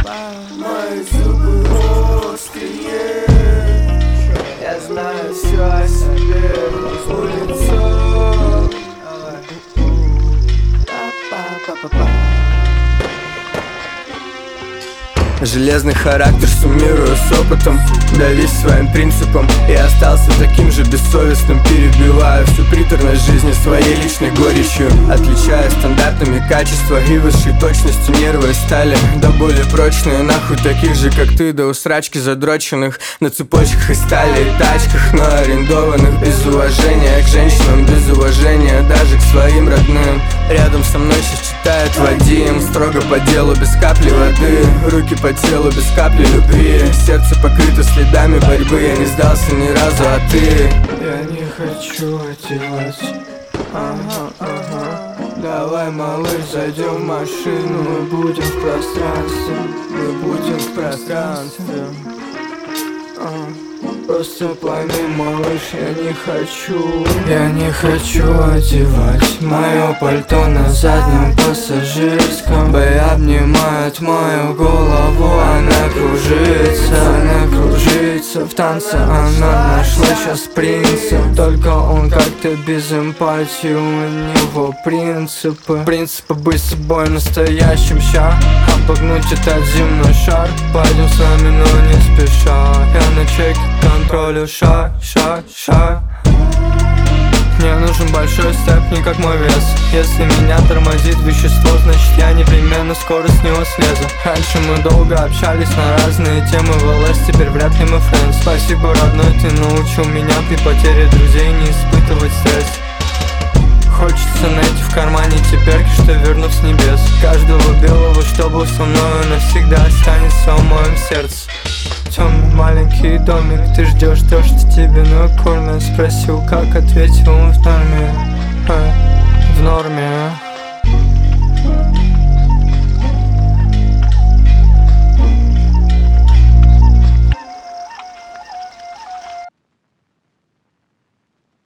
Мои зубы острые, я знаю все о себе. Улицу железный характер суммирую с опытом, давись своим принципом. И остался таким же бессовестным, перебивая всю приторность жизни своей личной горечью, отличая стандартами качества и высшей точностью нервы стали да более прочные. Нахуй таких же, как ты, да усрачки задроченных на цепочках из стали и тачках, но арендованных без уважения к женщинам, без уважения даже к своим родным. Рядом со мной сейчас читает Вадим, строго по делу, без капли воды, руки по телу, без капли любви. Сердце покрыто следами борьбы, я не сдался ни разу, а ты? Я не хочу одевать. Давай, малыш, зайдем в машину, мы будем в пространстве, мы будем в пространстве. Просто пойми, малыш, я не хочу одевать мое пальто на заднем пассажирском. Бэй обнимает мою голову, она кружится в танце, она нашла сейчас принца. Только он как-то без эмпатии, у него принципы быть собой настоящим ща, обогнуть этот земной шар. Пойдем с нами, но не спеша, я на чеке контролю шаг. Мне нужен большой степ, не как мой вес. Если меня тормозит вещество, значит я непременно скоро с него слезу. Раньше мы долго общались на разные темы в ЛС, теперь вряд ли мы френдс. Спасибо, родной, ты научил меня при потере друзей не испытывать стресс. Хочется найти в кармане теперь, что вернусь с небес. Каждого белого, что был со мною, навсегда останется в моем сердце. Темный маленький домик, ты ждешь то, что тебе накормят. Спросил, как, ответил он в норме.